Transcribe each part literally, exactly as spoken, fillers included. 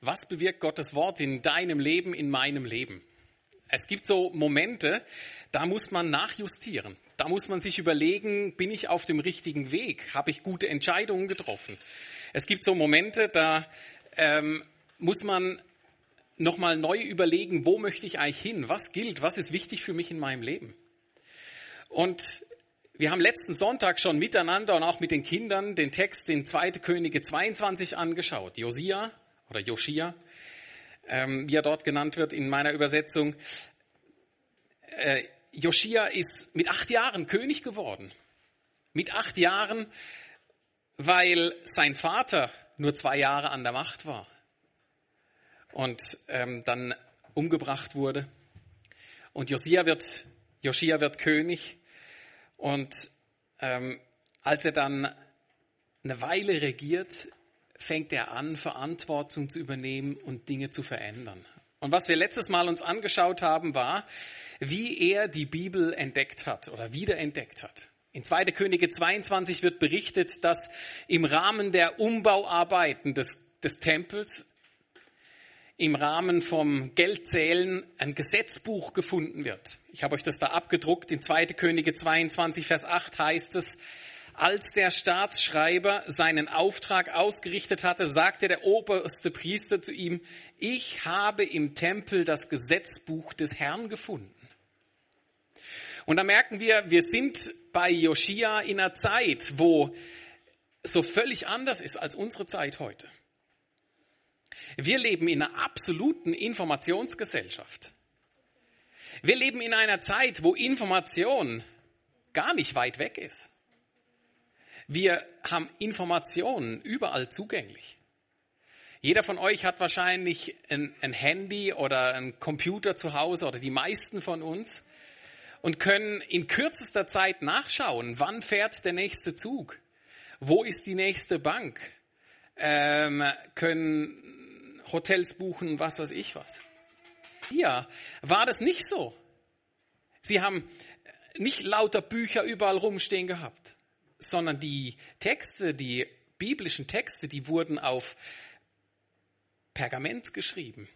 Was bewirkt Gottes Wort in deinem Leben, in meinem Leben? Es gibt so Momente, da muss man nachjustieren. Da muss man sich überlegen, bin ich auf dem richtigen Weg? Habe ich gute Entscheidungen getroffen? Es gibt so Momente, da ähm, muss man nochmal neu überlegen, wo möchte ich eigentlich hin? Was gilt? Was ist wichtig für mich in meinem Leben? Und wir haben letzten Sonntag schon miteinander und auch mit den Kindern den Text in zweite Könige zweiundzwanzig angeschaut. Josia oder Joschia, ähm, wie er dort genannt wird in meiner Übersetzung. Äh, Joschia ist mit acht Jahren König geworden. Mit acht Jahren, weil sein Vater nur zwei Jahre an der Macht war und ähm, dann umgebracht wurde. Und Josia wird, Joschia wird König. Und ähm, als er dann eine Weile regiert, fängt er an, Verantwortung zu übernehmen und Dinge zu verändern. Und was wir letztes Mal uns angeschaut haben, war, wie er die Bibel entdeckt hat oder wiederentdeckt hat. In zweite Könige zweiundzwanzig wird berichtet, dass im Rahmen der Umbauarbeiten des, des Tempels, im Rahmen vom Geldzählen ein Gesetzbuch gefunden wird. Ich habe euch das da abgedruckt. In zweite Könige zweiundzwanzig, Vers acht heißt es, als der Staatsschreiber seinen Auftrag ausgerichtet hatte, sagte der oberste Priester zu ihm, ich habe im Tempel das Gesetzbuch des Herrn gefunden. Und da merken wir, wir sind bei Joschia in einer Zeit, wo so völlig anders ist als unsere Zeit heute. Wir leben in einer absoluten Informationsgesellschaft. Wir leben in einer Zeit, wo Information gar nicht weit weg ist. Wir haben Informationen überall zugänglich. Jeder von euch hat wahrscheinlich ein, ein Handy oder einen Computer zu Hause oder die meisten von uns und können in kürzester Zeit nachschauen, wann fährt der nächste Zug, wo ist die nächste Bank, ähm, können Hotels buchen, was weiß ich was. Hier war das nicht so. Sie haben nicht lauter Bücher überall rumstehen gehabt, sondern die Texte, die biblischen Texte, die wurden auf Pergament geschrieben,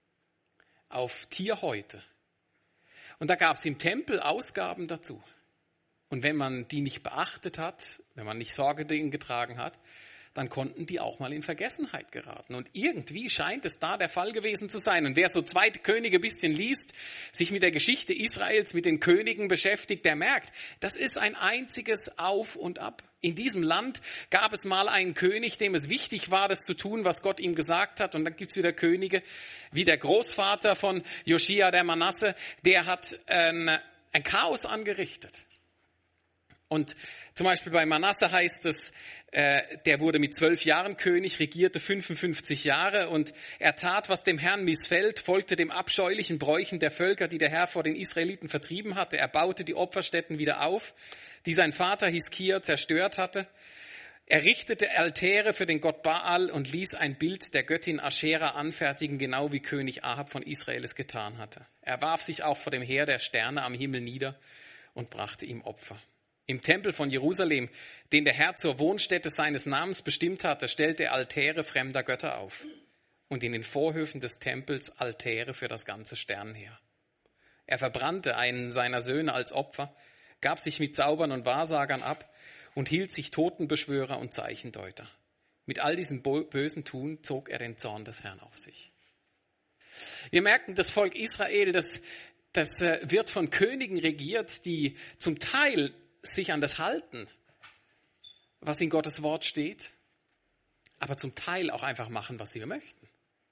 auf Tierhäute. Und da gab es im Tempel Ausgaben dazu. Und wenn man die nicht beachtet hat, wenn man nicht Sorge denen getragen hat, dann konnten die auch mal in Vergessenheit geraten. Und irgendwie scheint es da der Fall gewesen zu sein. Und wer so zweite Könige ein bisschen liest, sich mit der Geschichte Israels, mit den Königen beschäftigt, der merkt, das ist ein einziges Auf und Ab. In diesem Land gab es mal einen König, dem es wichtig war, das zu tun, was Gott ihm gesagt hat. Und dann gibt es wieder Könige, wie der Großvater von Joschia, der Manasse, der hat ein, ein Chaos angerichtet. Und zum Beispiel bei Manasse heißt es, äh, der wurde mit zwölf Jahren König, regierte fünfundfünfzig Jahre und er tat, was dem Herrn missfällt, folgte dem abscheulichen Bräuchen der Völker, die der Herr vor den Israeliten vertrieben hatte. Er baute die Opferstätten wieder auf, die sein Vater Hiskia zerstört hatte. Er richtete Altäre für den Gott Baal und ließ ein Bild der Göttin Aschera anfertigen, genau wie König Ahab von Israel es getan hatte. Er warf sich auch vor dem Heer der Sterne am Himmel nieder und brachte ihm Opfer. Im Tempel von Jerusalem, den der Herr zur Wohnstätte seines Namens bestimmt hatte, stellte er Altäre fremder Götter auf und in den Vorhöfen des Tempels Altäre für das ganze Sternenheer. Er verbrannte einen seiner Söhne als Opfer, gab sich mit Zaubern und Wahrsagern ab und hielt sich Totenbeschwörer und Zeichendeuter. Mit all diesem bösen Tun zog er den Zorn des Herrn auf sich. Wir merken, das Volk Israel, das, das wird von Königen regiert, die zum Teil sich an das halten, was in Gottes Wort steht, aber zum Teil auch einfach machen, was sie möchten.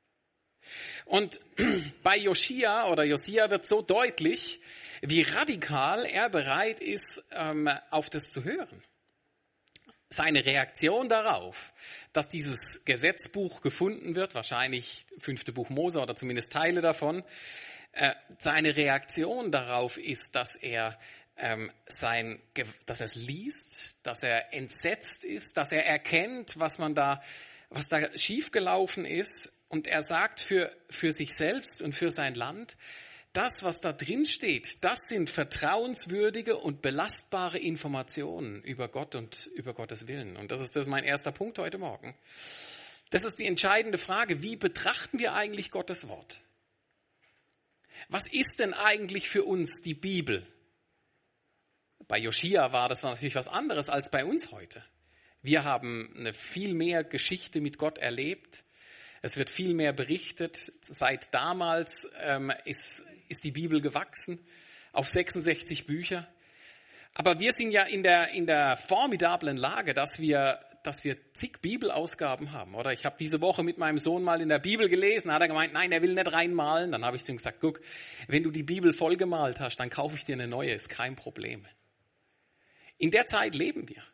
Und bei Joschia oder Josia wird so deutlich, wie radikal er bereit ist, ähm, auf das zu hören. Seine Reaktion darauf, dass dieses Gesetzbuch gefunden wird, wahrscheinlich fünfte Buch Mose oder zumindest Teile davon, äh, seine Reaktion darauf ist, dass er ähm, sein, dass er es liest, dass er entsetzt ist, dass er erkennt, was man da, was da schiefgelaufen ist, und er sagt für für sich selbst und für sein Land, das, was da drin steht, das sind vertrauenswürdige und belastbare Informationen über Gott und über Gottes Willen. Und das ist das ist mein erster Punkt heute Morgen. Das ist die entscheidende Frage. Wie betrachten wir eigentlich Gottes Wort? Was ist denn eigentlich für uns die Bibel? Bei Joschia war das natürlich was anderes als bei uns heute. Wir haben eine viel mehr Geschichte mit Gott erlebt. Es wird viel mehr berichtet. Seit damals ähm, ist, ist die Bibel gewachsen auf sechsundsechzig Bücher. Aber wir sind ja in der, in der formidablen Lage, dass wir, dass wir zig Bibelausgaben haben. Oder ich habe diese Woche mit meinem Sohn mal in der Bibel gelesen, hat er gemeint, nein, er will nicht reinmalen. Dann habe ich zu ihm gesagt, guck, wenn du die Bibel vollgemalt hast, dann kaufe ich dir eine neue, ist kein Problem. In der Zeit leben wir.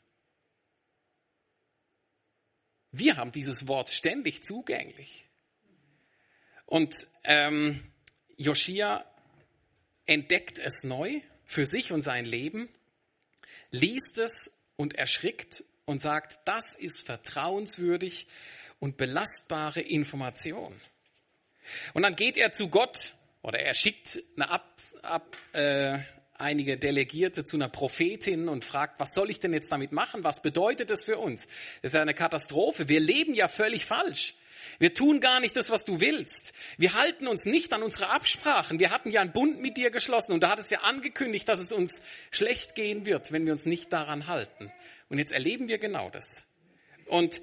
Wir haben dieses Wort ständig zugänglich. Und ähm, Joschia entdeckt es neu für sich und sein Leben, liest es und erschrickt und sagt, das ist vertrauenswürdig und belastbare Information. Und dann geht er zu Gott oder er schickt eine Ab, ab, äh, einige Delegierte zu einer Prophetin und fragt, was soll ich denn jetzt damit machen? Was bedeutet das für uns? Das ist ja eine Katastrophe. Wir leben ja völlig falsch. Wir tun gar nicht das, was du willst. Wir halten uns nicht an unsere Absprachen. Wir hatten ja einen Bund mit dir geschlossen und du hattest ja angekündigt, dass es uns schlecht gehen wird, wenn wir uns nicht daran halten. Und jetzt erleben wir genau das. Und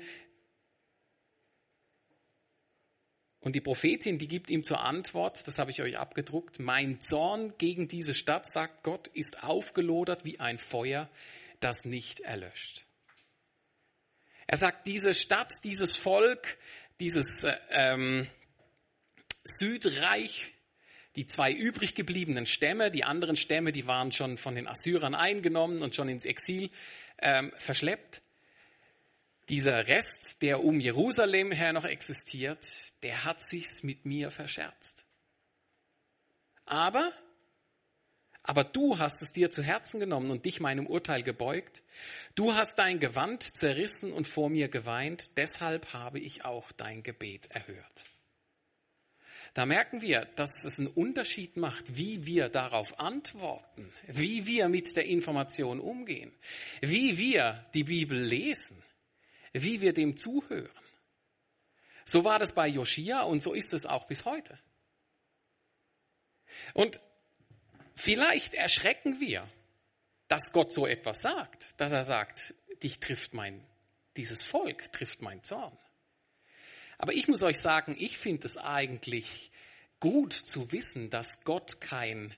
Und die Prophetin, die gibt ihm zur Antwort, das habe ich euch abgedruckt, mein Zorn gegen diese Stadt, sagt Gott, ist aufgelodert wie ein Feuer, das nicht erlöscht. Er sagt, diese Stadt, dieses Volk, dieses ähm, Südreich, die zwei übrig gebliebenen Stämme, die anderen Stämme, die waren schon von den Assyrern eingenommen und schon ins Exil ähm, verschleppt. Dieser Rest, der um Jerusalem her noch existiert, der hat sich's mit mir verscherzt. Aber, aber du hast es dir zu Herzen genommen und dich meinem Urteil gebeugt. Du hast dein Gewand zerrissen und vor mir geweint, deshalb habe ich auch dein Gebet erhört. Da merken wir, dass es einen Unterschied macht, wie wir darauf antworten, wie wir mit der Information umgehen, wie wir die Bibel lesen, wie wir dem zuhören. So war das bei Joschia und so ist es auch bis heute. Und vielleicht erschrecken wir, dass Gott so etwas sagt, dass er sagt, dich trifft mein, dieses Volk trifft mein Zorn. Aber ich muss euch sagen, ich finde es eigentlich gut zu wissen, dass Gott kein,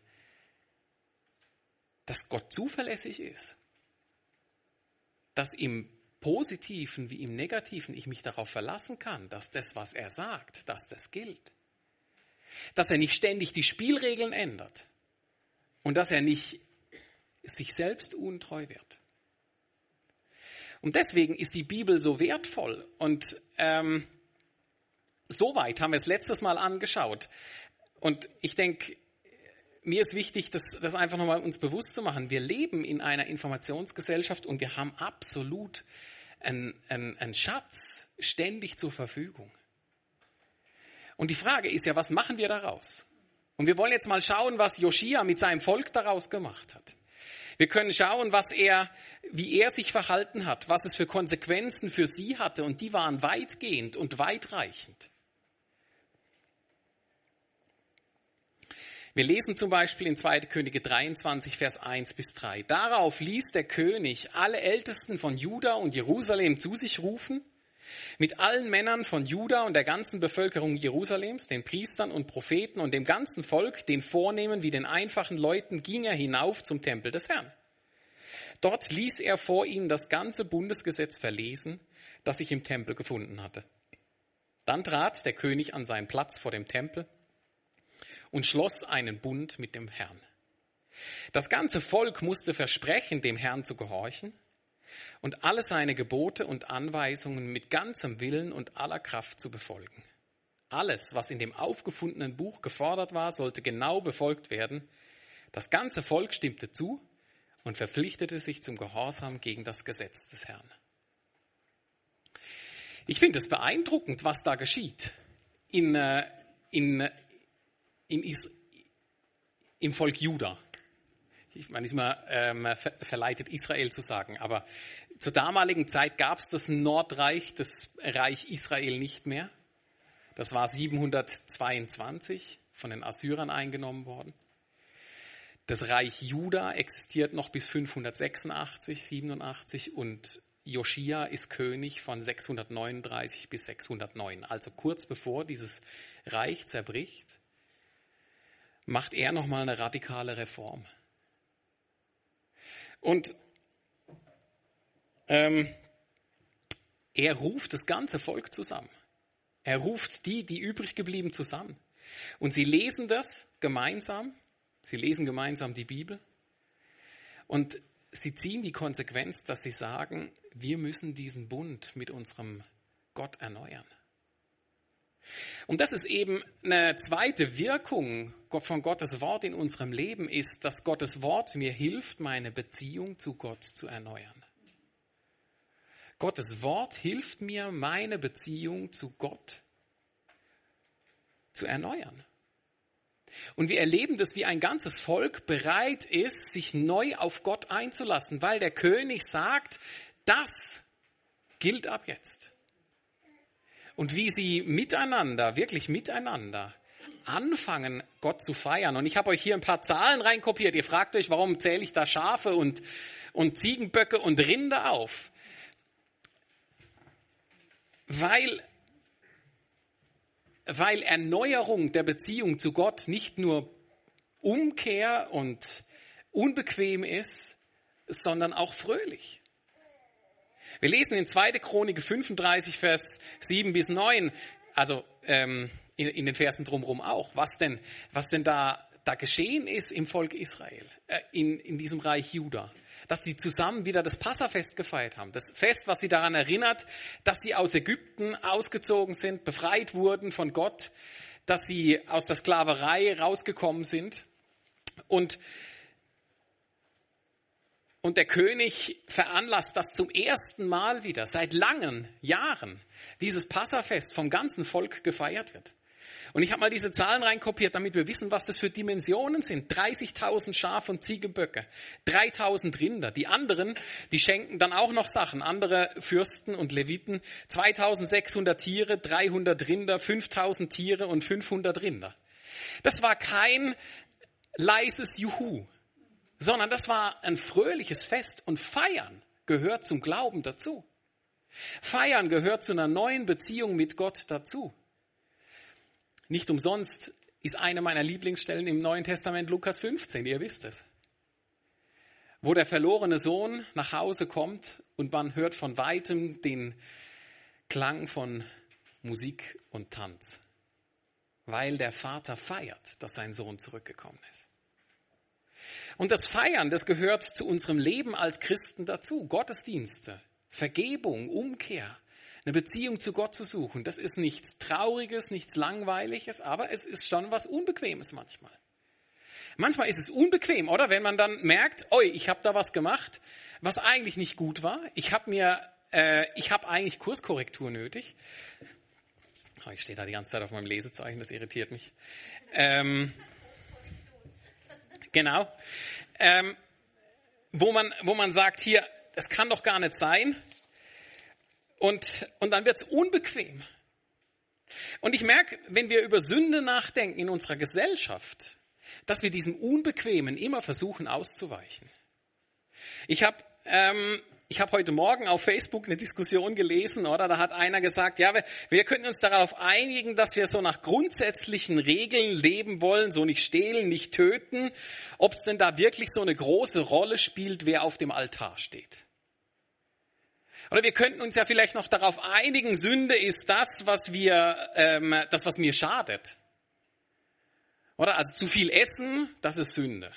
dass Gott zuverlässig ist, dass im Positiven wie im Negativen ich mich darauf verlassen kann, dass das, was er sagt, dass das gilt. Dass er nicht ständig die Spielregeln ändert und dass er nicht sich selbst untreu wird. Und deswegen ist die Bibel so wertvoll und ähm, soweit haben wir es letztes Mal angeschaut. Und ich denke, mir ist wichtig, das, das einfach nochmal uns bewusst zu machen. Wir leben in einer Informationsgesellschaft und wir haben absolut einen, einen, einen Schatz ständig zur Verfügung. Und die Frage ist ja, was machen wir daraus? Und wir wollen jetzt mal schauen, was Joschia mit seinem Volk daraus gemacht hat. Wir können schauen, was er, wie er sich verhalten hat, was es für Konsequenzen für sie hatte. Und die waren weitgehend und weitreichend. Wir lesen zum Beispiel in zweiter Könige dreiundzwanzig, Vers eins bis drei. Darauf ließ der König alle Ältesten von Juda und Jerusalem zu sich rufen, mit allen Männern von Juda und der ganzen Bevölkerung Jerusalems, den Priestern und Propheten und dem ganzen Volk, den Vornehmen wie den einfachen Leuten, ging er hinauf zum Tempel des Herrn. Dort ließ er vor ihnen das ganze Bundesgesetz verlesen, das sich im Tempel gefunden hatte. Dann trat der König an seinen Platz vor dem Tempel und schloss einen Bund mit dem Herrn. Das ganze Volk musste versprechen, dem Herrn zu gehorchen und alle seine Gebote und Anweisungen mit ganzem Willen und aller Kraft zu befolgen. Alles, was in dem aufgefundenen Buch gefordert war, sollte genau befolgt werden. Das ganze Volk stimmte zu und verpflichtete sich zum Gehorsam gegen das Gesetz des Herrn. Ich finde es beeindruckend, was da geschieht in, in In Is- im Volk Juda. Ich meine, ist mal ähm, ver- verleitet Israel zu sagen, aber Zur damaligen Zeit gab es das Nordreich, das Reich Israel nicht mehr. Das war siebenhundertzweiundzwanzig von den Assyrern eingenommen worden. Das Reich Juda existiert noch bis fünfhundertsechsundachtzig, siebenundachtzig und Joschia ist König von sechshundertneununddreißig bis sechshundertneun. Also kurz bevor dieses Reich zerbricht, macht er nochmal eine radikale Reform. Und ähm, er ruft das ganze Volk zusammen. Er ruft die, die übrig geblieben, zusammen. Und sie lesen das gemeinsam. Sie lesen gemeinsam die Bibel. Und sie ziehen die Konsequenz, dass sie sagen, wir müssen diesen Bund mit unserem Gott erneuern. Und das ist eben eine zweite Wirkung von Gottes Wort in unserem Leben, ist, dass Gottes Wort mir hilft, meine Beziehung zu Gott zu erneuern. Gottes Wort hilft mir, meine Beziehung zu Gott zu erneuern. Und wir erleben das, wie ein ganzes Volk bereit ist, sich neu auf Gott einzulassen, weil der König sagt, das gilt ab jetzt. Und wie sie miteinander, wirklich miteinander, anfangen, Gott zu feiern. Und ich habe euch hier ein paar Zahlen reinkopiert. Ihr fragt euch, warum zähle ich da Schafe und, und Ziegenböcke und Rinder auf? Weil, weil Erneuerung der Beziehung zu Gott nicht nur Umkehr und unbequem ist, sondern auch fröhlich. Wir lesen in zweite Chronik fünfunddreißig, Vers sieben bis neun, also ähm, in, in den Versen drumherum auch, was denn, was denn da, da geschehen ist im Volk Israel, äh, in, in diesem Reich Juda. Dass sie zusammen wieder das Passafest gefeiert haben. Das Fest, was sie daran erinnert, dass sie aus Ägypten ausgezogen sind, befreit wurden von Gott, dass sie aus der Sklaverei rausgekommen sind. Und, und der König veranlasst, dass zum ersten Mal wieder, seit langen Jahren, dieses Passafest vom ganzen Volk gefeiert wird. Und ich habe mal diese Zahlen reinkopiert, damit wir wissen, was das für Dimensionen sind. dreißigtausend Schaf- und Ziegenböcke, dreitausend Rinder. Die anderen, die schenken dann auch noch Sachen. Andere Fürsten und Leviten, zweitausendsechshundert Tiere, dreihundert Rinder, fünftausend Tiere und fünfhundert Rinder. Das war kein leises Juhu, sondern das war ein fröhliches Fest. Und Feiern gehört zum Glauben dazu. Feiern gehört zu einer neuen Beziehung mit Gott dazu. Nicht umsonst ist eine meiner Lieblingsstellen im Neuen Testament Lukas fünfzehn, ihr wisst es. Wo der verlorene Sohn nach Hause kommt und man hört von weitem den Klang von Musik und Tanz, weil der Vater feiert, dass sein Sohn zurückgekommen ist. Und das Feiern, das gehört zu unserem Leben als Christen dazu. Gottesdienste, Vergebung, Umkehr. Eine Beziehung zu Gott zu suchen, das ist nichts Trauriges, nichts Langweiliges, aber es ist schon was Unbequemes manchmal. Manchmal ist es unbequem, oder? Wenn man dann merkt, oi, ich habe da was gemacht, was eigentlich nicht gut war. Ich habe mir, äh, ich habe eigentlich Kurskorrektur nötig. Oh, ich stehe da die ganze Zeit auf meinem Lesezeichen, das irritiert mich. Ähm, genau. Ähm, wo man, wo man sagt, hier, das kann doch gar nicht sein. Und, und dann wird's unbequem. Und ich merke, wenn wir über Sünde nachdenken in unserer Gesellschaft, dass wir diesem Unbequemen immer versuchen auszuweichen. Ich habe ähm, ich hab heute Morgen auf Facebook eine Diskussion gelesen, oder? Da hat einer gesagt, ja, wir, wir könnten uns darauf einigen, dass wir so nach grundsätzlichen Regeln leben wollen, so nicht stehlen, nicht töten, ob es denn da wirklich so eine große Rolle spielt, wer auf dem Altar steht. Oder wir könnten uns ja vielleicht noch darauf einigen, Sünde ist das, was wir, ähm, das, was mir schadet. Oder also zu viel essen, das ist Sünde.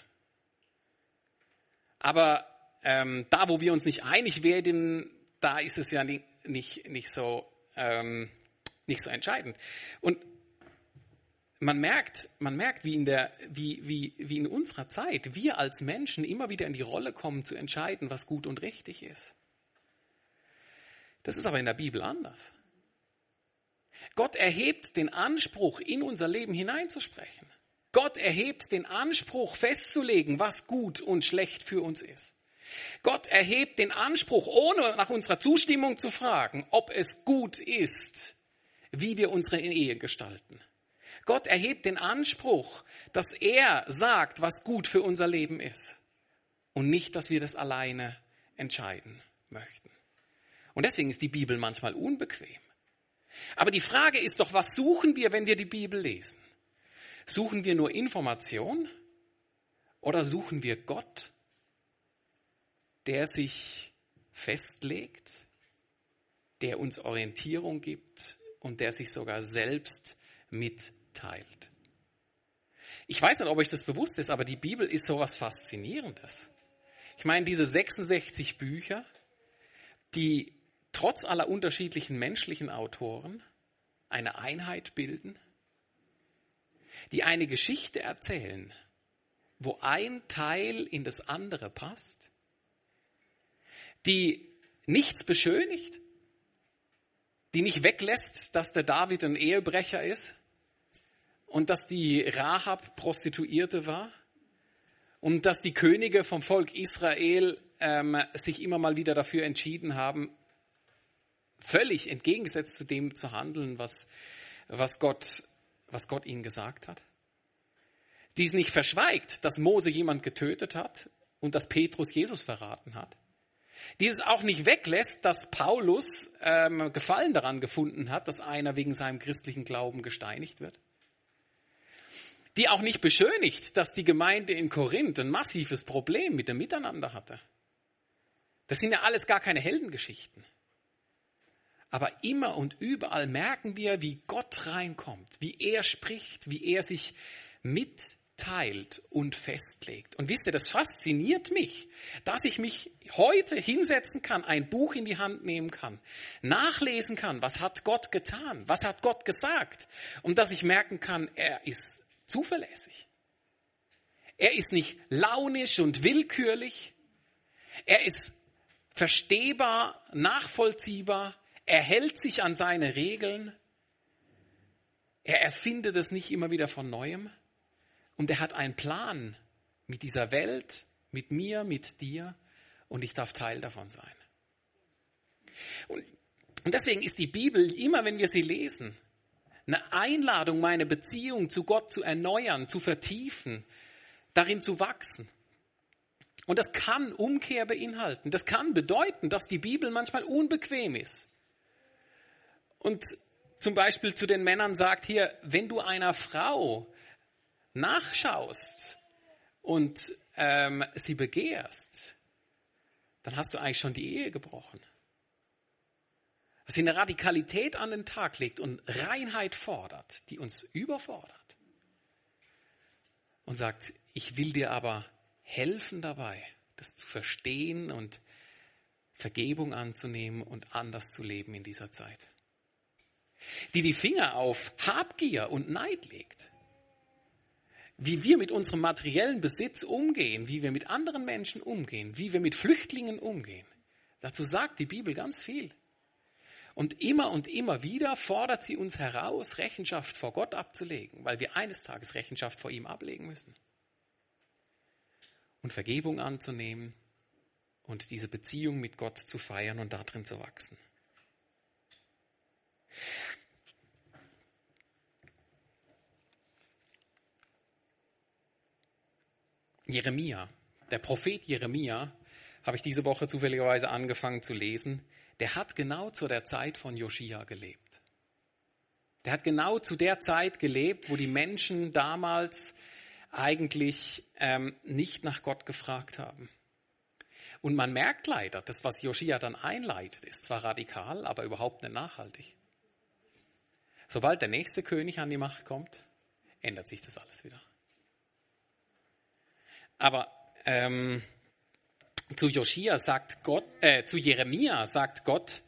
Aber ähm, da, wo wir uns nicht einig werden, da ist es ja nicht, nicht, nicht, so, ähm, nicht so entscheidend. Und man merkt, man merkt, wie in der, wie, wie, wie in unserer Zeit wir als Menschen immer wieder in die Rolle kommen, zu entscheiden, was gut und richtig ist. Das ist aber in der Bibel anders. Gott erhebt den Anspruch, in unser Leben hineinzusprechen. Gott erhebt den Anspruch, festzulegen, was gut und schlecht für uns ist. Gott erhebt den Anspruch, ohne nach unserer Zustimmung zu fragen, ob es gut ist, wie wir unsere Ehe gestalten. Gott erhebt den Anspruch, dass er sagt, was gut für unser Leben ist. Und nicht, dass wir das alleine entscheiden möchten. Und deswegen ist die Bibel manchmal unbequem. Aber die Frage ist doch, was suchen wir, wenn wir die Bibel lesen? Suchen wir nur Information oder suchen wir Gott, der sich festlegt, der uns Orientierung gibt und der sich sogar selbst mitteilt? Ich weiß nicht, ob euch das bewusst ist, aber die Bibel ist sowas Faszinierendes. Ich meine, diese sechsundsechzig Bücher, die trotz aller unterschiedlichen menschlichen Autoren eine Einheit bilden, die eine Geschichte erzählen, wo ein Teil in das andere passt, die nichts beschönigt, die nicht weglässt, dass der David ein Ehebrecher ist und dass die Rahab Prostituierte war und dass die Könige vom Volk Israel ähm, sich immer mal wieder dafür entschieden haben, völlig entgegengesetzt zu dem zu handeln, was, was, Gott, was Gott ihnen gesagt hat. Die es nicht verschweigt, dass Mose jemand getötet hat und dass Petrus Jesus verraten hat. Die es auch nicht weglässt, dass Paulus ähm, Gefallen daran gefunden hat, dass einer wegen seinem christlichen Glauben gesteinigt wird. Die auch nicht beschönigt, dass die Gemeinde in Korinth ein massives Problem mit dem Miteinander hatte. Das sind ja alles gar keine Heldengeschichten. Aber immer und überall merken wir, wie Gott reinkommt, wie er spricht, wie er sich mitteilt und festlegt. Und wisst ihr, das fasziniert mich, dass ich mich heute hinsetzen kann, ein Buch in die Hand nehmen kann, nachlesen kann, was hat Gott getan, was hat Gott gesagt, und dass ich merken kann, er ist zuverlässig. Er ist nicht launisch und willkürlich. Er ist verstehbar, nachvollziehbar. Er hält sich an seine Regeln. Er erfindet es nicht immer wieder von Neuem. Und er hat einen Plan mit dieser Welt, mit mir, mit dir. Und ich darf Teil davon sein. Und, und deswegen ist die Bibel, immer wenn wir sie lesen, eine Einladung, meine Beziehung zu Gott zu erneuern, zu vertiefen, darin zu wachsen. Und das kann Umkehr beinhalten. Das kann bedeuten, dass die Bibel manchmal unbequem ist. Und zum Beispiel zu den Männern sagt hier, wenn du einer Frau nachschaust und ähm, sie begehrst, dann hast du eigentlich schon die Ehe gebrochen. Dass sie eine Radikalität an den Tag legt und Reinheit fordert, die uns überfordert. Und sagt, ich will dir aber helfen dabei, das zu verstehen und Vergebung anzunehmen und anders zu leben in dieser Zeit. Die die Finger auf Habgier und Neid legt. Wie wir mit unserem materiellen Besitz umgehen, wie wir mit anderen Menschen umgehen, wie wir mit Flüchtlingen umgehen. Dazu sagt die Bibel ganz viel. Und immer und immer wieder fordert sie uns heraus, Rechenschaft vor Gott abzulegen, weil wir eines Tages Rechenschaft vor ihm ablegen müssen. Und Vergebung anzunehmen und diese Beziehung mit Gott zu feiern und darin zu wachsen. Jeremia, der Prophet Jeremia, habe ich diese Woche zufälligerweise angefangen zu lesen, der hat genau zu der Zeit von Joschia gelebt. Der hat genau zu der Zeit gelebt, wo die Menschen damals eigentlich ähm, nicht nach Gott gefragt haben. Und man merkt leider, das, was Joschia dann einleitet, ist zwar radikal, aber überhaupt nicht nachhaltig. Sobald der nächste König an die Macht kommt, ändert sich das alles wieder. Aber ähm, zu Joschia sagt Gott, äh, zu Jeremia sagt Gott,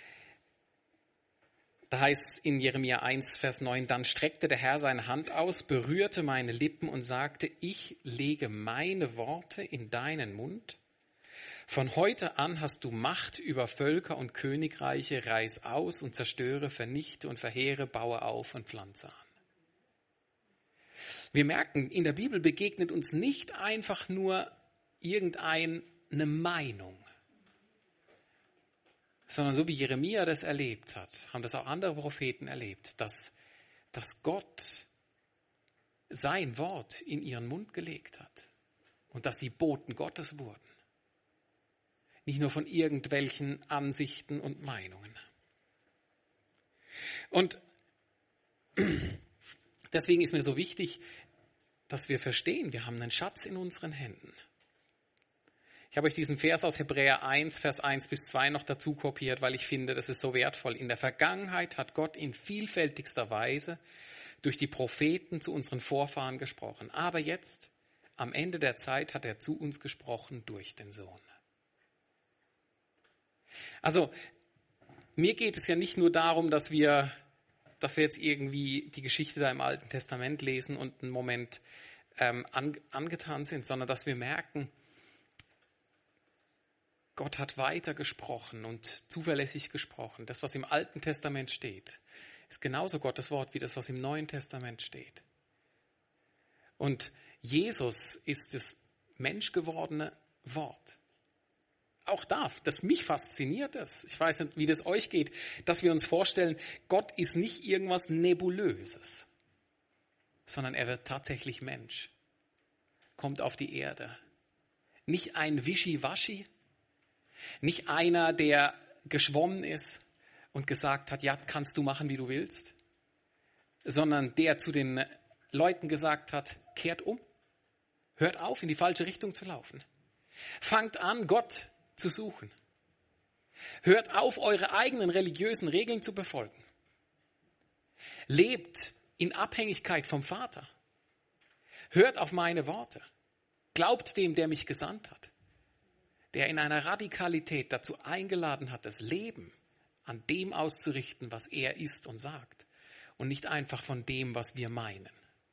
da heißt es in Jeremia eins, Vers neun, dann streckte der Herr seine Hand aus, berührte meine Lippen und sagte, ich lege meine Worte in deinen Mund. Von heute an hast du Macht über Völker und Königreiche, reiß aus und zerstöre, vernichte und verheere, baue auf und pflanze an. Wir merken, in der Bibel begegnet uns nicht einfach nur irgendein eine Meinung, sondern so wie Jeremia das erlebt hat, haben das auch andere Propheten erlebt, dass, dass Gott sein Wort in ihren Mund gelegt hat und dass sie Boten Gottes wurden. Nicht nur von irgendwelchen Ansichten und Meinungen. Und deswegen ist mir so wichtig, dass wir verstehen, wir haben einen Schatz in unseren Händen. Ich habe euch diesen Vers aus Hebräer eins, Vers eins bis zwei noch dazu kopiert, weil ich finde, das ist so wertvoll. In der Vergangenheit hat Gott in vielfältigster Weise durch die Propheten zu unseren Vorfahren gesprochen. Aber jetzt, am Ende der Zeit, hat er zu uns gesprochen durch den Sohn. Also, mir geht es ja nicht nur darum, dass wir, dass wir jetzt irgendwie die Geschichte da im Alten Testament lesen und einen Moment ähm, angetan sind, sondern dass wir merken, Gott hat weiter gesprochen und zuverlässig gesprochen. Das, was im Alten Testament steht, ist genauso Gottes Wort wie das, was im Neuen Testament steht. Und Jesus ist das menschgewordene Wort. Auch da, das mich fasziniert ist, ich weiß nicht, wie das euch geht, dass wir uns vorstellen, Gott ist nicht irgendwas Nebulöses, sondern er wird tatsächlich Mensch, kommt auf die Erde. Nicht ein Wischiwaschi, nicht einer, der geschwommen ist und gesagt hat, ja, kannst du machen, wie du willst, sondern der zu den Leuten gesagt hat, kehrt um, hört auf, in die falsche Richtung zu laufen. Fangt an, Gott zu suchen. Hört auf, eure eigenen religiösen Regeln zu befolgen. Lebt in Abhängigkeit vom Vater. Hört auf meine Worte. Glaubt dem, der mich gesandt hat. Der in einer Radikalität dazu eingeladen hat, das Leben an dem auszurichten, was er ist und sagt. Und nicht einfach von dem, was wir meinen.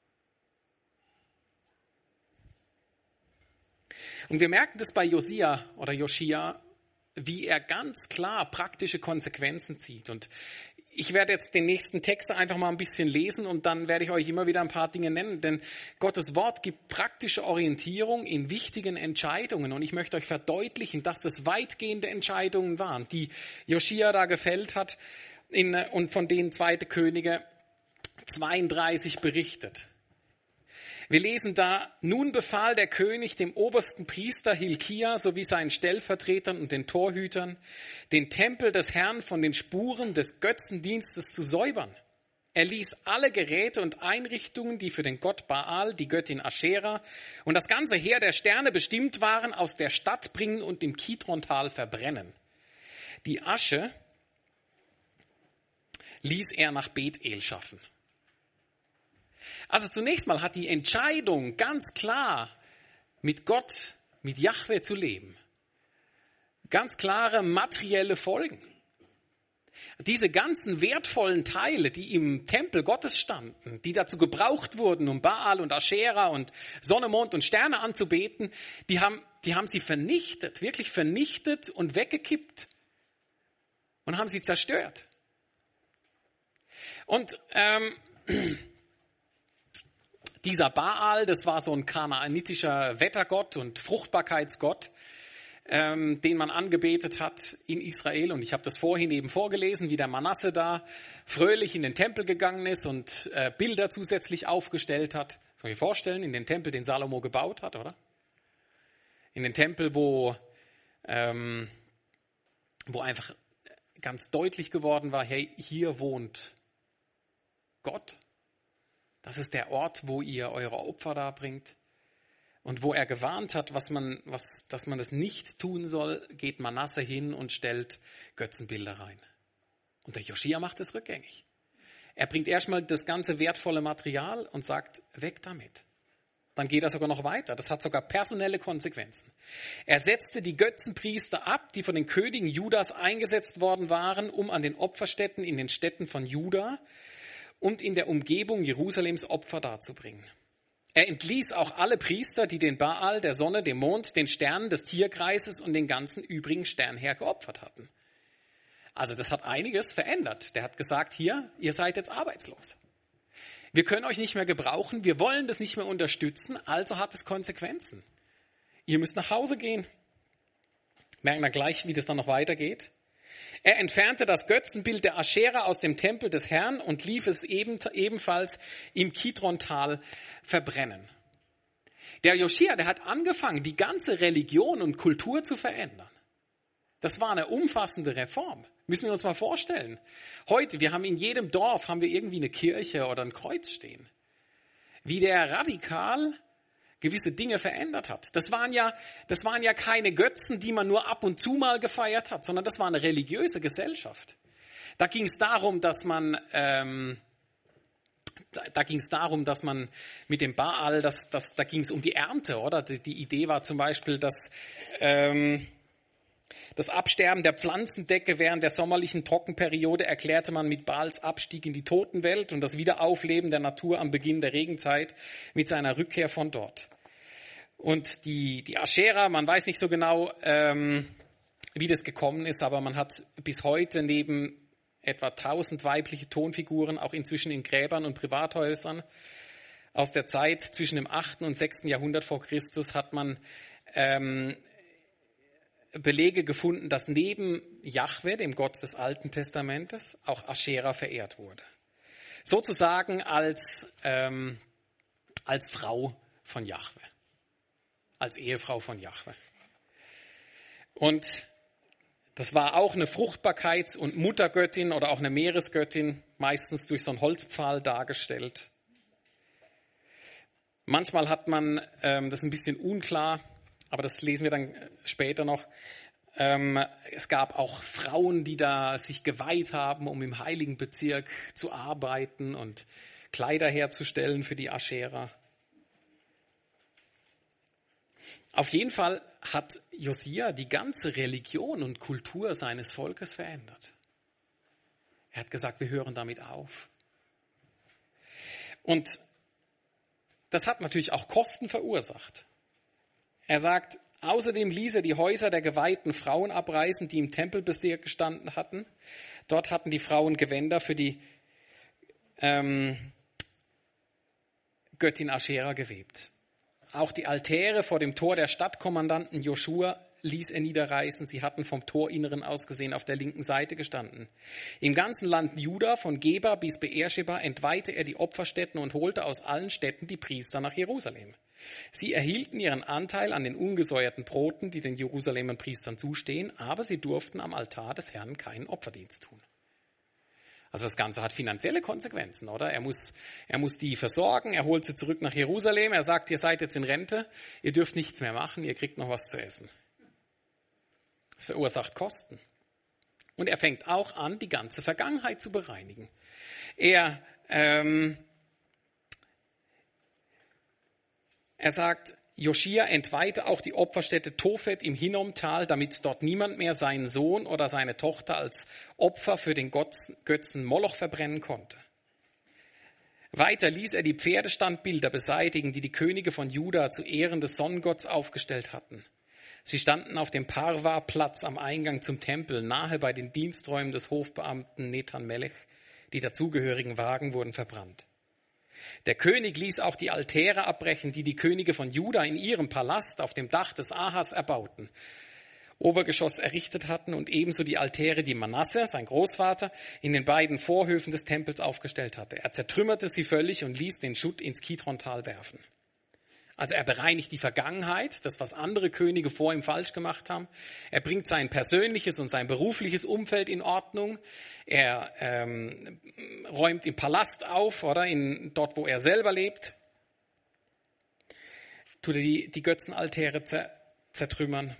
Und wir merken das bei Josia oder Joschia, wie er ganz klar praktische Konsequenzen zieht. Und ich werde jetzt den nächsten Text einfach mal ein bisschen lesen und dann werde ich euch immer wieder ein paar Dinge nennen. Denn Gottes Wort gibt praktische Orientierung in wichtigen Entscheidungen. Und ich möchte euch verdeutlichen, dass das weitgehende Entscheidungen waren, die Joschia da gefällt hat in, und von denen zweite Könige zweiunddreißig berichtet. Wir lesen da, nun befahl der König dem obersten Priester Hilkia sowie seinen Stellvertretern und den Torhütern, den Tempel des Herrn von den Spuren des Götzendienstes zu säubern. Er ließ alle Geräte und Einrichtungen, die für den Gott Baal, die Göttin Aschera und das ganze Heer der Sterne bestimmt waren, aus der Stadt bringen und im Kidrontal verbrennen. Die Asche ließ er nach Bethel schaffen. Also zunächst mal hat die Entscheidung ganz klar mit Gott, mit Jahwe zu leben, ganz klare materielle Folgen. Diese ganzen wertvollen Teile, die im Tempel Gottes standen, die dazu gebraucht wurden, um Baal und Aschera und Sonne, Mond und Sterne anzubeten, die haben, die haben sie vernichtet, wirklich vernichtet und weggekippt und haben sie zerstört. Und ähm, dieser Baal, das war so ein kanaanitischer Wettergott und Fruchtbarkeitsgott, ähm, den man angebetet hat in Israel. Und ich habe das vorhin eben vorgelesen, wie der Manasse da fröhlich in den Tempel gegangen ist und äh, Bilder zusätzlich aufgestellt hat. Das kann man sich vorstellen, in den Tempel, den Salomo gebaut hat, oder? In den Tempel, wo, ähm, wo einfach ganz deutlich geworden war, hey, hier wohnt Gott. Das ist der Ort, wo ihr eure Opfer darbringt. Und wo er gewarnt hat, was man, was, dass man das nicht tun soll, geht Manasse hin und stellt Götzenbilder rein. Und der Joschia macht es rückgängig. Er bringt erstmal das ganze wertvolle Material und sagt, weg damit. Dann geht er sogar noch weiter. Das hat sogar personelle Konsequenzen. Er setzte die Götzenpriester ab, die von den Königen Judas eingesetzt worden waren, um an den Opferstätten in den Städten von Juda und in der Umgebung Jerusalems Opfer darzubringen. Er entließ auch alle Priester, die den Baal, der Sonne, dem Mond, den Sternen des Tierkreises und den ganzen übrigen Sternheer geopfert hatten. Also das hat einiges verändert. Der hat gesagt, hier, ihr seid jetzt arbeitslos. Wir können euch nicht mehr gebrauchen, wir wollen das nicht mehr unterstützen, also hat es Konsequenzen. Ihr müsst nach Hause gehen. Merken dann gleich, wie das dann noch weitergeht. Er entfernte das Götzenbild der Aschera aus dem Tempel des Herrn und ließ es eben, ebenfalls im Kidron-Tal verbrennen. Der Joschia, der hat angefangen, die ganze Religion und Kultur zu verändern. Das war eine umfassende Reform. Müssen wir uns mal vorstellen. Heute, wir haben in jedem Dorf haben wir irgendwie eine Kirche oder ein Kreuz stehen. Wie der radikal gewisse Dinge verändert hat. Das waren ja, das waren ja keine Götzen, die man nur ab und zu mal gefeiert hat, sondern das war eine religiöse Gesellschaft. Da ging es darum, dass man, ähm, da, da ging es darum, dass man mit dem Baal, das, das, da ging es um die Ernte, oder? Die, die Idee war zum Beispiel, dass ähm, das Absterben der Pflanzendecke während der sommerlichen Trockenperiode erklärte man mit Baals Abstieg in die Totenwelt und das Wiederaufleben der Natur am Beginn der Regenzeit mit seiner Rückkehr von dort. Und die, die Aschera, man weiß nicht so genau, ähm, wie das gekommen ist, aber man hat bis heute neben etwa tausend weibliche Tonfiguren auch inzwischen in Gräbern und Privathäusern aus der Zeit zwischen dem achten und sechsten Jahrhundert vor Christus hat man ähm, Belege gefunden, dass neben Jahwe, dem Gott des Alten Testamentes, auch Aschera verehrt wurde. Sozusagen als, ähm, als Frau von Jahwe, als Ehefrau von Jahwe. Und das war auch eine Fruchtbarkeits- und Muttergöttin oder auch eine Meeresgöttin, meistens durch so einen Holzpfahl dargestellt. Manchmal hat man, ähm, das ist ein bisschen unklar, aber das lesen wir dann später noch. Ähm, es gab auch Frauen, die da sich geweiht haben, um im heiligen Bezirk zu arbeiten und Kleider herzustellen für die Aschera. Auf jeden Fall hat Josia die ganze Religion und Kultur seines Volkes verändert. Er hat gesagt, wir hören damit auf. Und das hat natürlich auch Kosten verursacht. Er sagt, außerdem ließ er die Häuser der geweihten Frauen abreißen, die im Tempelbezirk gestanden hatten. Dort hatten die Frauen Gewänder für die ähm, Göttin Aschera gewebt. Auch die Altäre vor dem Tor der Stadtkommandanten Joschua ließ er niederreißen. Sie hatten vom Torinneren aus gesehen auf der linken Seite gestanden. Im ganzen Land Juda, von Geba bis Beersheba, entweihte er die Opferstätten und holte aus allen Städten die Priester nach Jerusalem. Sie erhielten ihren Anteil an den ungesäuerten Broten, die den Jerusalemer Priestern zustehen, aber sie durften am Altar des Herrn keinen Opferdienst tun. Also das Ganze hat finanzielle Konsequenzen, oder? Er muss, er muss die versorgen, er holt sie zurück nach Jerusalem, er sagt, ihr seid jetzt in Rente, ihr dürft nichts mehr machen, ihr kriegt noch was zu essen. Das verursacht Kosten. Und er fängt auch an, die ganze Vergangenheit zu bereinigen. Er, ähm, er sagt, Joschia entweihte auch die Opferstätte Tophet im Hinnomtal, damit dort niemand mehr seinen Sohn oder seine Tochter als Opfer für den Götzen Moloch verbrennen konnte. Weiter ließ er die Pferdestandbilder beseitigen, die die Könige von Juda zu Ehren des Sonnengotts aufgestellt hatten. Sie standen auf dem Parva-Platz am Eingang zum Tempel, nahe bei den Diensträumen des Hofbeamten Netan Melech. Die dazugehörigen Wagen wurden verbrannt. Der König ließ auch die Altäre abbrechen, die die Könige von Juda in ihrem Palast auf dem Dach des Ahas erbauten, Obergeschoss errichtet hatten, und ebenso die Altäre, die Manasse, sein Großvater, in den beiden Vorhöfen des Tempels aufgestellt hatte. Er zertrümmerte sie völlig und ließ den Schutt ins Kidron-Tal werfen. Also er bereinigt die Vergangenheit, das, was andere Könige vor ihm falsch gemacht haben. Er bringt sein persönliches und sein berufliches Umfeld in Ordnung. Er ähm, räumt im Palast auf, oder in, dort, wo er selber lebt. Tut er die, die Götzenaltäre zertrümmern.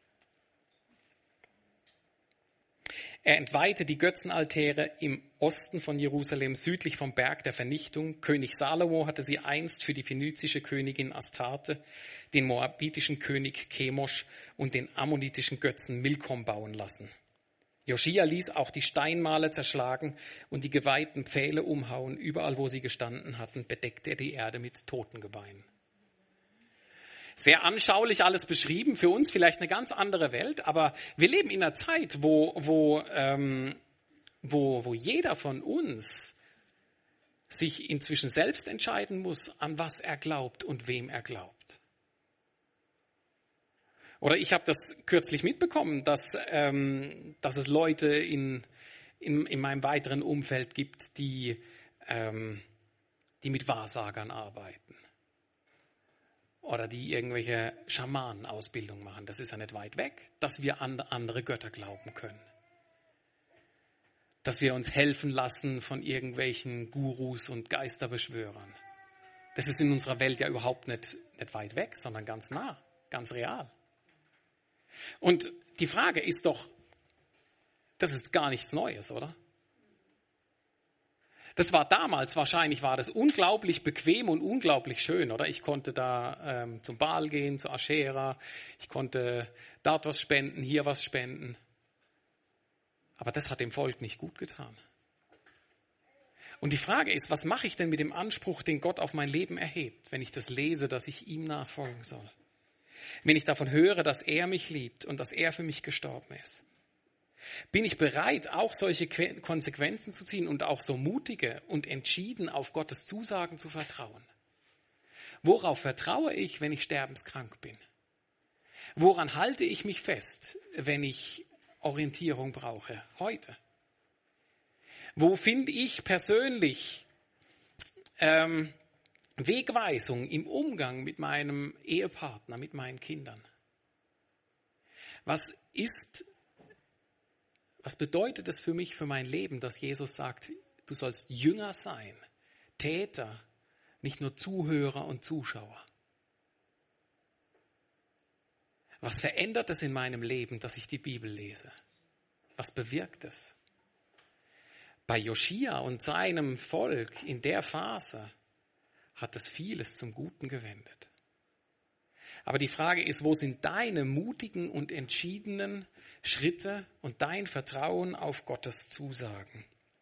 Er entweihte die Götzenaltäre im Osten von Jerusalem, südlich vom Berg der Vernichtung. König Salomo hatte sie einst für die phönizische Königin Astarte, den moabitischen König Chemosh und den ammonitischen Götzen Milkom bauen lassen. Joschia ließ auch die Steinmale zerschlagen und die geweihten Pfähle umhauen. Überall, wo sie gestanden hatten, bedeckte er die Erde mit Totengebeinen. Sehr anschaulich alles beschrieben, für uns vielleicht eine ganz andere Welt, aber wir leben in einer Zeit, wo, wo, ähm, wo, wo jeder von uns sich inzwischen selbst entscheiden muss, an was er glaubt und wem er glaubt. Oder ich habe das kürzlich mitbekommen, dass, ähm, dass es Leute in, in, in meinem weiteren Umfeld gibt, die, ähm, die mit Wahrsagern arbeiten. Oder die irgendwelche Schamanenausbildung machen. Das ist ja nicht weit weg, dass wir an andere Götter glauben können. Dass wir uns helfen lassen von irgendwelchen Gurus und Geisterbeschwörern. Das ist in unserer Welt ja überhaupt nicht, nicht weit weg, sondern ganz nah, ganz real. Und die Frage ist doch, das ist gar nichts Neues, oder? Das war damals, wahrscheinlich war das unglaublich bequem und unglaublich schön, oder? Ich konnte da ähm, zum Baal gehen, zu Aschera, ich konnte dort was spenden, hier was spenden. Aber das hat dem Volk nicht gut getan. Und die Frage ist, was mache ich denn mit dem Anspruch, den Gott auf mein Leben erhebt, wenn ich das lese, dass ich ihm nachfolgen soll? Wenn ich davon höre, dass er mich liebt und dass er für mich gestorben ist? Bin ich bereit, auch solche Konsequenzen zu ziehen und auch so mutige und entschieden auf Gottes Zusagen zu vertrauen? Worauf vertraue ich, wenn ich sterbenskrank bin? Woran halte ich mich fest, wenn ich Orientierung brauche heute? Wo finde ich persönlich ähm, Wegweisung im Umgang mit meinem Ehepartner, mit meinen Kindern? Was ist Was bedeutet es für mich, für mein Leben, dass Jesus sagt, du sollst Jünger sein, Täter, nicht nur Zuhörer und Zuschauer? Was verändert es in meinem Leben, dass ich die Bibel lese? Was bewirkt es? Bei Joschia und seinem Volk in der Phase hat es vieles zum Guten gewendet. Aber die Frage ist, wo sind deine mutigen und entschiedenen Schritte und dein Vertrauen auf Gottes Zusagen?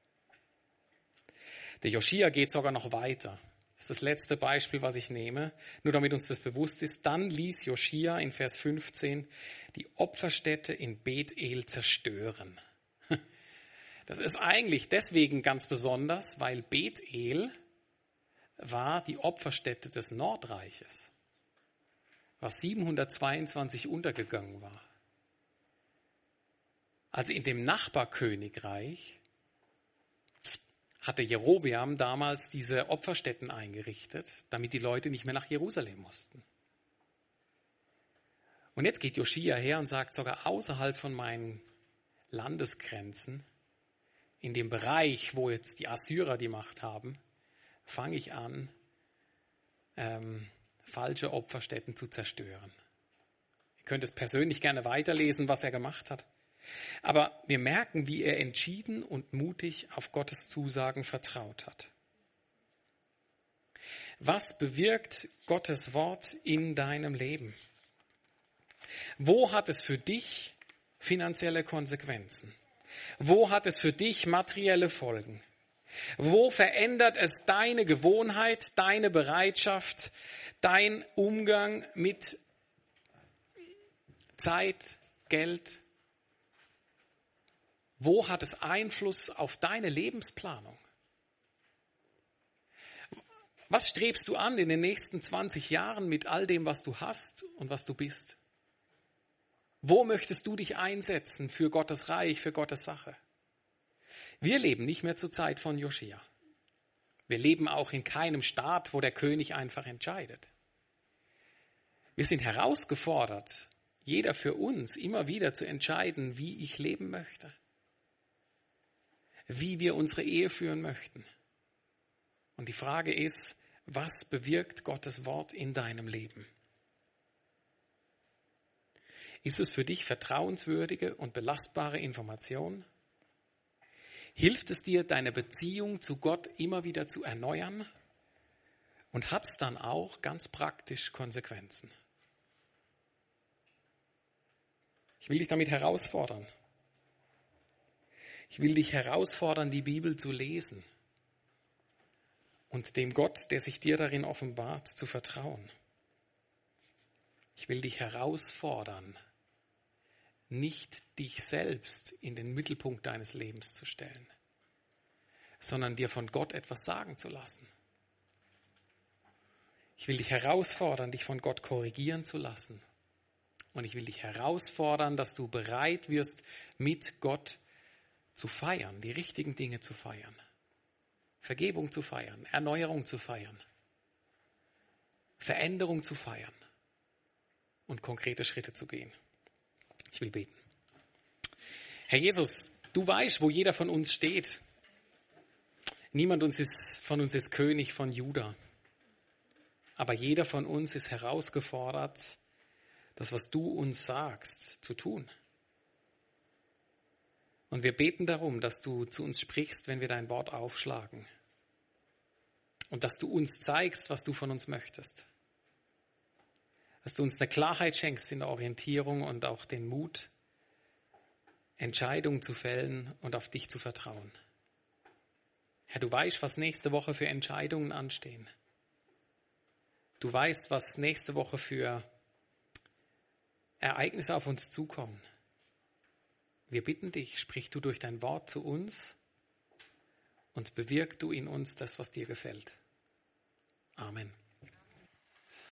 Der Joschia geht sogar noch weiter. Das ist das letzte Beispiel, was ich nehme, nur damit uns das bewusst ist. Dann ließ Joschia in Vers fünfzehn die Opferstätte in Bethel zerstören. Das ist eigentlich deswegen ganz besonders, weil Bethel war die Opferstätte des Nordreiches, was siebenhundertzweiundzwanzig untergegangen war. Also in dem Nachbarkönigreich hatte Jerobeam damals diese Opferstätten eingerichtet, damit die Leute nicht mehr nach Jerusalem mussten. Und jetzt geht Joschia her und sagt, sogar außerhalb von meinen Landesgrenzen, in dem Bereich, wo jetzt die Assyrer die Macht haben, fange ich an, ähm, falsche Opferstätten zu zerstören. Ihr könnt es persönlich gerne weiterlesen, was er gemacht hat. Aber wir merken, wie er entschieden und mutig auf Gottes Zusagen vertraut hat. Was bewirkt Gottes Wort in deinem Leben? Wo hat es für dich finanzielle Konsequenzen? Wo hat es für dich materielle Folgen? Wo verändert es deine Gewohnheit, deine Bereitschaft, dein Umgang mit Zeit, Geld? Wo hat es Einfluss auf deine Lebensplanung? Was strebst du an in den nächsten zwanzig Jahren mit all dem, was du hast und was du bist? Wo möchtest du dich einsetzen für Gottes Reich, für Gottes Sache? Wir leben nicht mehr zur Zeit von Joschia. Wir leben auch in keinem Staat, wo der König einfach entscheidet. Wir sind herausgefordert, jeder für uns immer wieder zu entscheiden, wie ich leben möchte. Wie wir unsere Ehe führen möchten. Und die Frage ist, was bewirkt Gottes Wort in deinem Leben? Ist es für dich vertrauenswürdige und belastbare Information? Hilft es dir, deine Beziehung zu Gott immer wieder zu erneuern? Und hat es dann auch ganz praktisch Konsequenzen? Ich will dich damit herausfordern. Ich will dich herausfordern, die Bibel zu lesen und dem Gott, der sich dir darin offenbart, zu vertrauen. Ich will dich herausfordern, nicht dich selbst in den Mittelpunkt deines Lebens zu stellen, sondern dir von Gott etwas sagen zu lassen. Ich will dich herausfordern, dich von Gott korrigieren zu lassen Und ich will dich herausfordern, dass du bereit wirst, mit Gott zu feiern, die richtigen Dinge zu feiern. Vergebung zu feiern, Erneuerung zu feiern, Veränderung zu feiern und konkrete Schritte zu gehen. Ich will beten. Herr Jesus, du weißt, wo jeder von uns steht. Niemand uns ist, von uns ist König von Juda. Aber jeder von uns ist herausgefordert, das, was du uns sagst, zu tun. Und wir beten darum, dass du zu uns sprichst, wenn wir dein Wort aufschlagen. Und dass du uns zeigst, was du von uns möchtest. Dass du uns eine Klarheit schenkst in der Orientierung und auch den Mut, Entscheidungen zu fällen und auf dich zu vertrauen. Herr, du weißt, was nächste Woche für Entscheidungen anstehen. Du weißt, was nächste Woche für Ereignisse auf uns zukommen. Wir bitten dich, sprich du durch dein Wort zu uns und bewirk du in uns das, was dir gefällt. Amen.